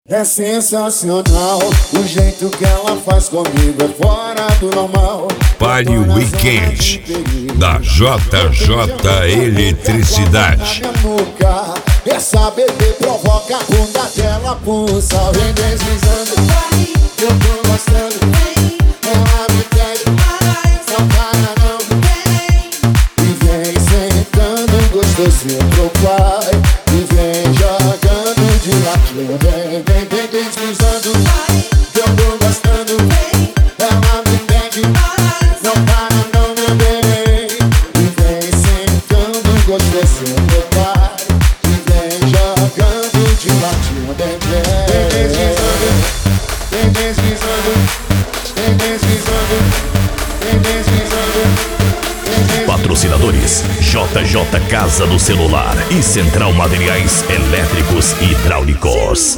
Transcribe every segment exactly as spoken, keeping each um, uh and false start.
É sensacional, o jeito que ela faz comigo é fora do normal. Party Weekend da J J Eletricidade. Essa bebê provoca a bunda dela, pulsa. Vem deslizando, eu tô gostando. Ela me pede, não para não. E vem sentando gostosinho pro pai. E vem jogando de ladinho. Vem, vem, vem deslizando, eu tô gostando. Ela me pede, não para não, meu bem. E vem sentando gostosinho pro pai. E vem jogando de ladinho. Vem, vem, vem deslizando, vem deslizando, vem deslizando, vem deslizando. Patrocinadores: J J Casa do Celular e Central Materiais Elétricos e Hidráulicos.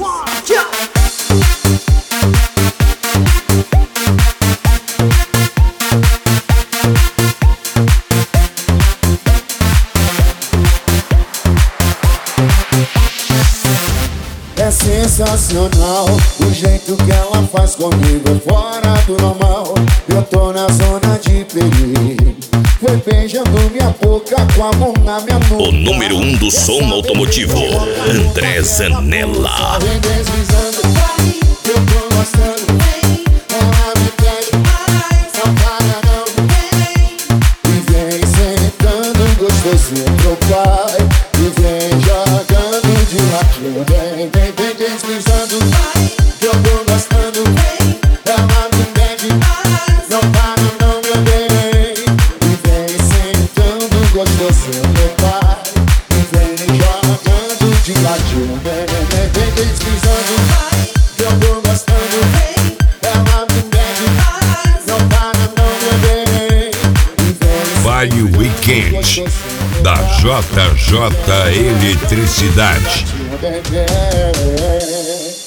É sensacional, o jeito que ela faz comigo é fora do normal. Eu tô na zona de perigo, foi beijando minha boca com a mão na minha nuca. O número um do som automotivo, André Zanella. Vem deslizando, eu tô gostando. Ela me pede, não para não. E vem sentando gostosinho pro pai. E vem jogando de ladinho. Vem, vem, vem deslizando, eu tô gostando. Ela me pede, não para não, meu bem. E vem sentando gostosinho pro pai. E vem jogando de ladinho. Vem, vem, vem deslizando, eu tô gostando. Ela me pede, não para não, meu bem. E vem Party Weekend da J J Eletricidade. sentando.